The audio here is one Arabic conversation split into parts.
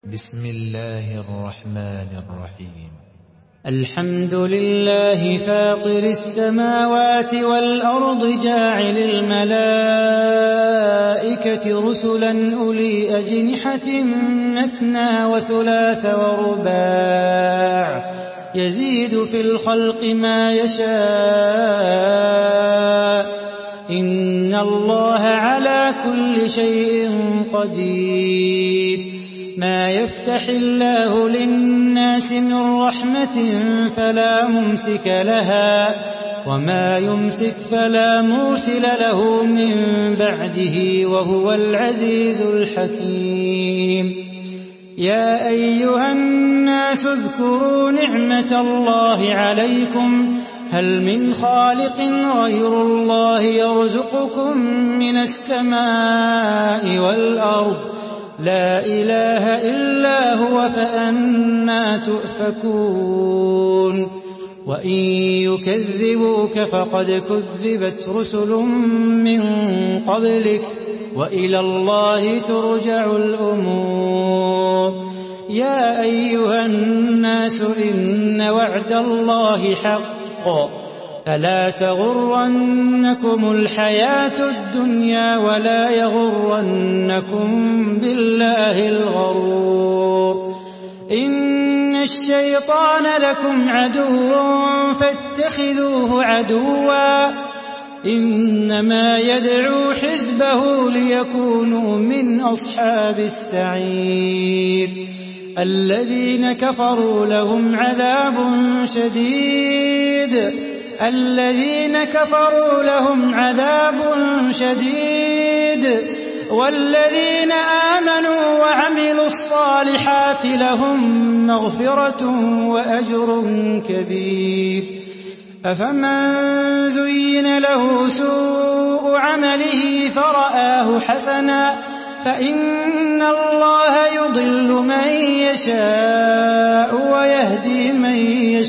بسم الله الرحمن الرحيم. الحمد لله فاطر السماوات والأرض جاعل الملائكة رسلا أولي أجنحة مثنى وثلاث ورباع يزيد في الخلق ما يشاء إن الله على كل شيء قدير. ما يفتح الله للناس من رحمة فلا ممسك لها وما يمسك فلا مرسل له من بعده وهو العزيز الحكيم. يا أيها الناس اذكروا نعمة الله عليكم هل من خالق غير الله يرزقكم من السماء والأرض لا إله إلا هو فأنى تؤفكون. وإن يكذبوك فقد كذبت رسل من قبلك وإلى الله ترجع الأمور. يا أيها الناس إن وعد الله حق فلا تغرنكم الحياة الدنيا ولا يغرنكم بالله الغرور. إن الشيطان لكم عدو فاتخذوه عدوا إنما يدعو حزبه ليكونوا من أصحاب السعير. الذين كفروا لهم عذاب شديد والذين آمنوا وعملوا الصالحات لهم مغفرة وأجر كبير. أفمن زين له سوء عمله فرآه حسنا فإن الله يضل من يشاء ويهدي من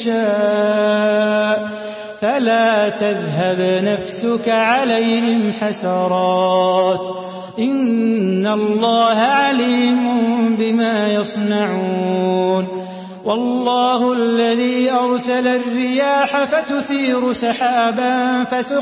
يشاء فلا تذهب نفسك عليهم حسرات إن الله عليم بما يصنعون. والله الذي أرسل الرياح فتثير سحابا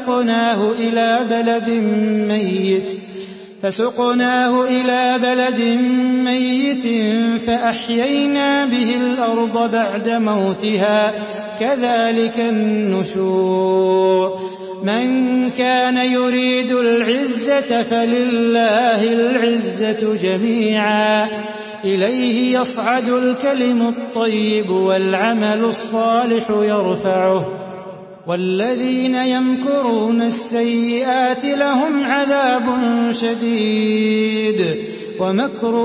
فسقناه إلى بلد ميت فأحيينا به الأرض بعد موتها كذلك النشور. من كان يريد العزة فلله العزة جميعا إليه يصعد الكلم الطيب والعمل الصالح يرفعه والذين يمكرون السيئات لهم عذاب شديد ومكر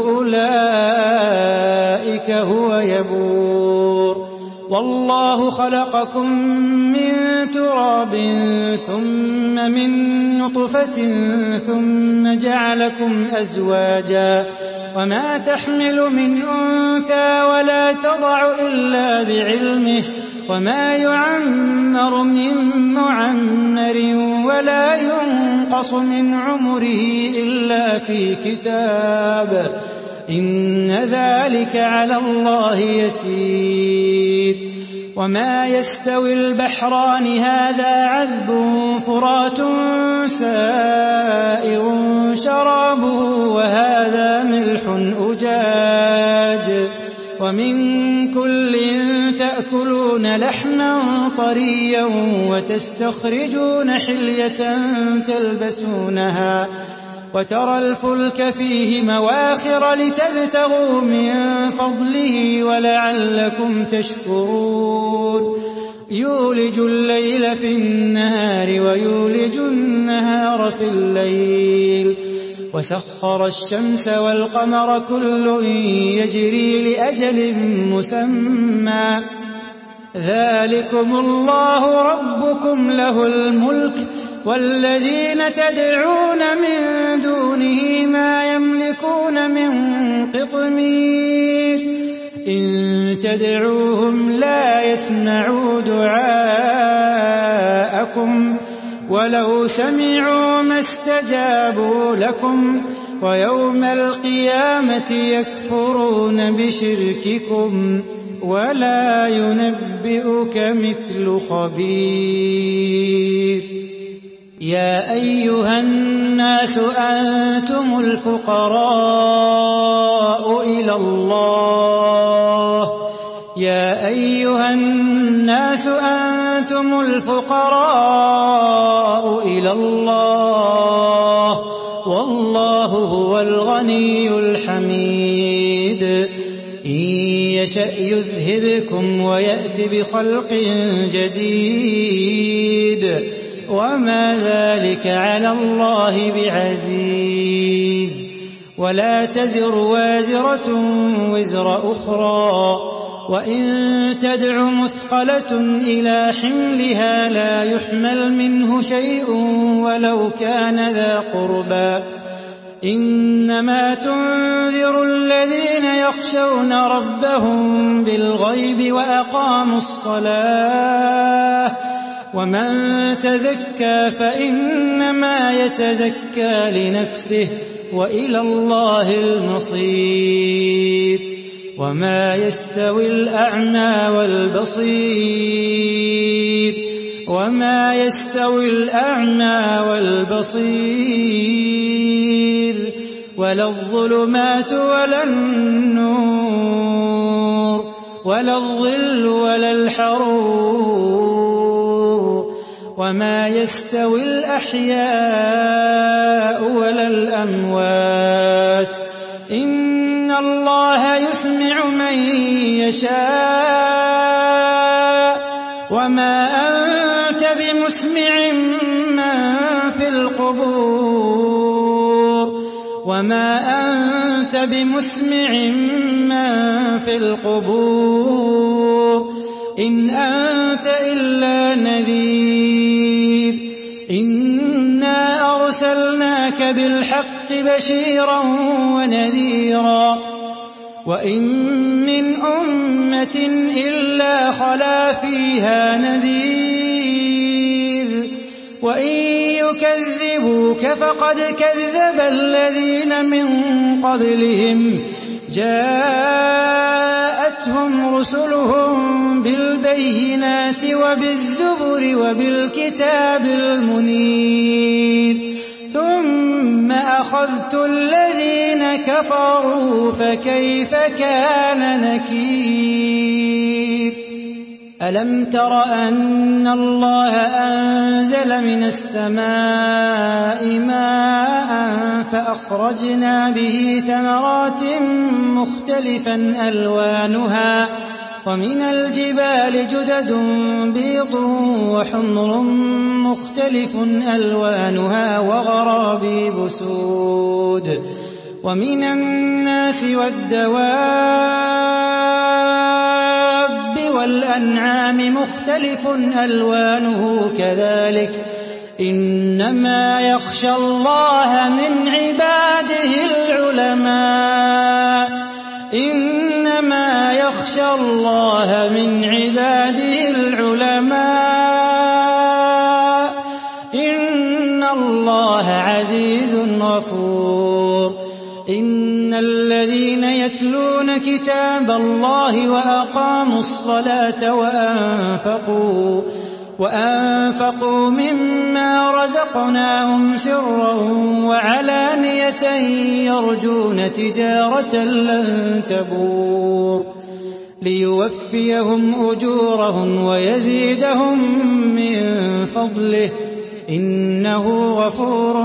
أولئك هو يبور. والله خلقكم من تراب ثم من نطفة ثم جعلكم أزواجا وما تحمل من أنثى ولا تضع إلا بعلمه وما يعمر من معمر ولا ينقص من عمره إلا في كتاب إن ذلك على الله يسير. وما يستوي البحران هذا عذب فرات سائغ شرابه وهذا ملح أجاج ومن كل تأكلون لحما طريا وتستخرجون حلية تلبسونها وترى الفلك فيه مواخر لتبتغوا من فضله ولعلكم تشكرون. يولج الليل في النهار ويولج النهار في الليل وسخر الشمس والقمر كل يجري لأجل مسمى ذلكم الله ربكم له الملك والذين تدعون من دونه ما يملكون من قطمير إن تدعوهم لا يسمعوا دعاءكم ولو سمعوا ما استجابوا لكم ويوم القيامة يكفرون بشرككم ولا ينبئك مثل خبير. يا أيها الناس أنتم الفقراء إلى الله يا أيها الناس أنتم الفقراء إلى الله والله هو الغني الحميد. إن يشأ يذهبكم ويأت بخلق جديد وما ذلك على الله بعزيز. ولا تزر وازرة وزر أخرى وإن تدع مثقلة إلى حملها لا يحمل منه شيء ولو كان ذا قربى. إنما تنذر الذين يخشون ربهم بالغيب وأقاموا الصلاة ومن تزكى فإنما يتزكى لنفسه وإلى الله المصير. وما يستوي الأعمى والبصير ولا الظلمات ولا النور ولا الظل ولا الحرور وما يستوي الأحياء ولا الأموات. إن الله يسمع من يشاء وما أنت بمسمع من في القبور إن أنت إلا نذير. إنا أرسلناك بالحق بشيرا ونذيرا وإن من أمة إلا خلا فيها نذير وإن يكذبوك فقد كذب الذين من قبلهم جاءتهم رسلهم بالبينات وبالزبر وبالكتاب المنير ثم أخذت الذين كفروا فكيف كان نكير. ألم تر أن الله أنزل من السماء ماء فأخرجنا به ثمرات مختلفا ألوانها ومن الجبال جدد بيض وحمر مختلف ألوانها وغرابيب سود ومن الناس والدواب والأنعام مختلف ألوانه كذلك إنما يخشى الله من عباده العلماء إن الله عزيز غفور. إن الذين يتلون كتاب الله وأقاموا الصلاة وأنفقوا مما رزقناهم سرا وعلانية يرجون تجارة لن تبور ليوفيهم أجورهم ويزيدهم من فضله إنه غفور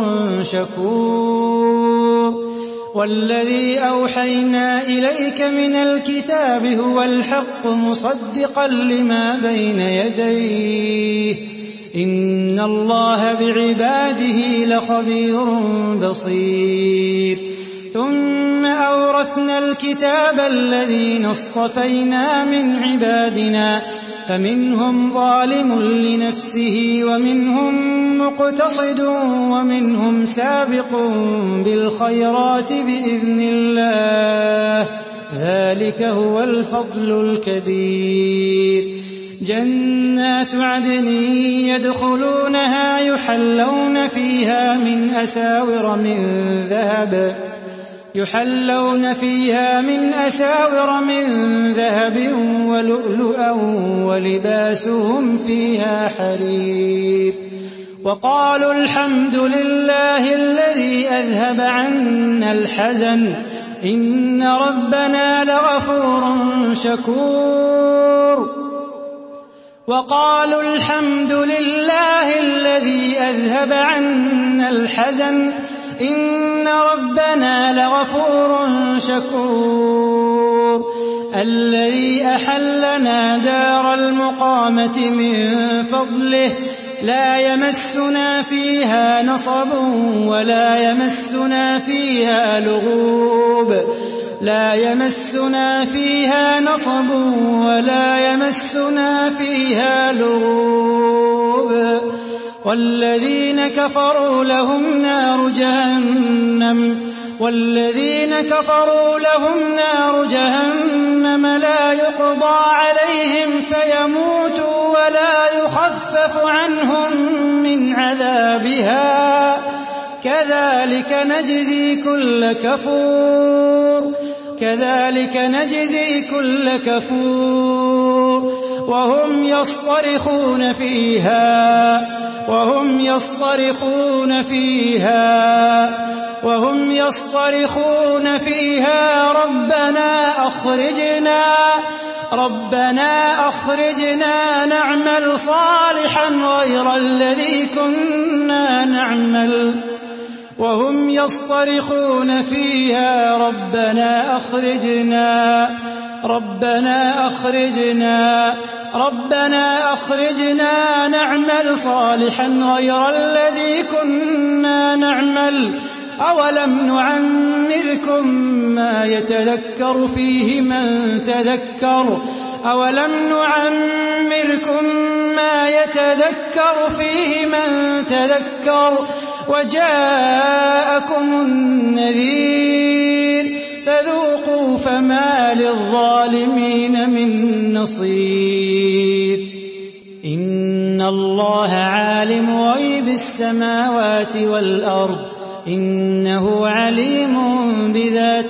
شكور. والذي أوحينا إليك من الكتاب هو الحق مصدقا لما بين يديه إن الله بعباده لخبير بصير. ثم أورثنا الكتاب الذين اصطفينا من عبادنا فمنهم ظالم لنفسه ومنهم مقتصد ومنهم سابق بالخيرات بإذن الله ذلك هو الفضل الكبير. جنات عدن يدخلونها يحلون فيها من أساور من ذهب يحلون فيها من أساور من ذهب ولؤلؤا ولباسهم فيها حرير وقالوا الحمد لله الذي أذهب عنا الحزن إن ربنا لغفور شكور وقالوا الحمد لله الذي أذهب عنا الحزن إن ربنا لغفور شكور الذي أحلنا دار المقامة من فضله لا يمسنا فيها نصب ولا يمسنا فيها لغوب لا يمسنا فيها نصب ولا يمسنا فيها لغوب والذين كفروا لهم نار جهنم لا يقضى عليهم فيموتوا ولا يخفف عنهم من عذابها كذلك نجزي كل كفور وهم يصطرخون فيها ربنا أخرجنا نعمل صالحا غير الذي كنا نعمل وهم يصطرخون فيها ربنا أخرجنا نعمل صالحا غير الذي كنا نعمل أولم نعمركم ما يتذكر فيه من تذكر وجاءكم النذير فذوقوا فما للظالمين من نصير إن الله عالم غيب السماوات والأرض إنه عليم بذات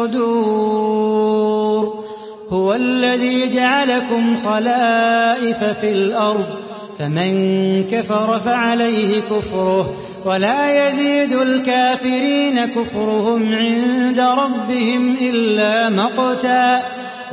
الصدور هو الذي جعلكم خلائف في الأرض فمن كفر فعليه كفره ولا يزيد الكافرين كفرهم عند ربهم إلا مقتا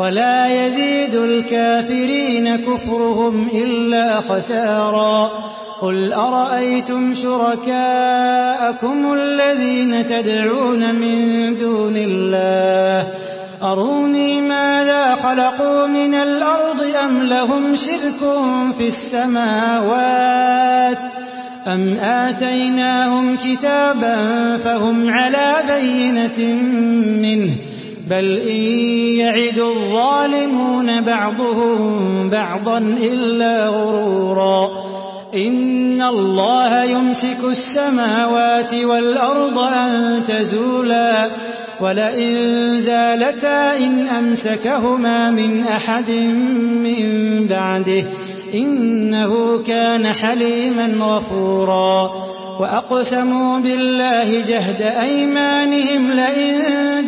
خسارا قل أرأيتم شركاءكم الذين تدعون من دون الله أروني ماذا خلقوا من الأرض أم لهم شرك في السماوات أم آتيناهم كتابا فهم على بينة منه بل إن يعد الظالمون بعضهم بعضا إلا غرورا إن الله يمسك السماوات والأرض أن تزولا ولئن زالتا إن أمسكهما من أحد من بعده إنه كان حليما غفورا وأقسموا بالله جهد أيمانهم لئن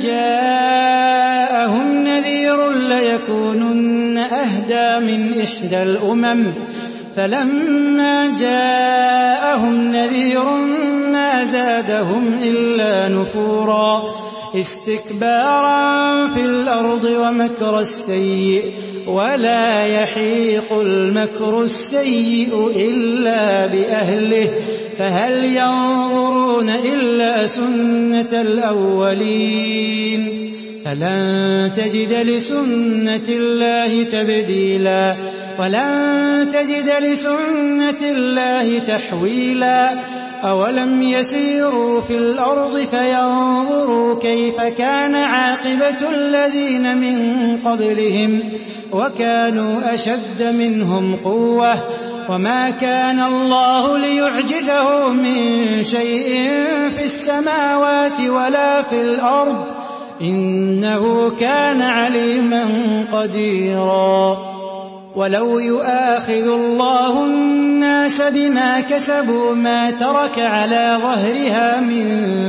جاءهم نذير ليكونن أهدى من إحدى الأمم فلما جاءهم نذير ما زادهم إلا نفورا استكبارا في الأرض ومكر السيء ولا يحيق المكر السيء إلا بأهله فهل ينظرون إلا سنة الأولين فلن تجد لسنة الله تبديلا ولن تجد لسنة الله تحويلا أولم يسيروا في الأرض فينظروا كيف كان عاقبة الذين من قبلهم وكانوا أشد منهم قوة وما كان الله ليعجزه من شيء في السماوات ولا في الأرض إنه كان عليما قديرا ولو يؤاخذ الله الناس الناس بما كسبوا ما ترك على ظهرها من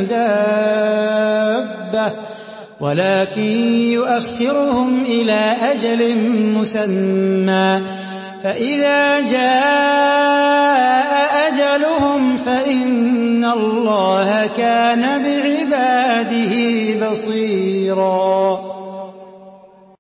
دابة ولكن يؤخرهم إلى أجل مسمى فإذا جاء أجلهم فإن الله كان بعباده بصيرا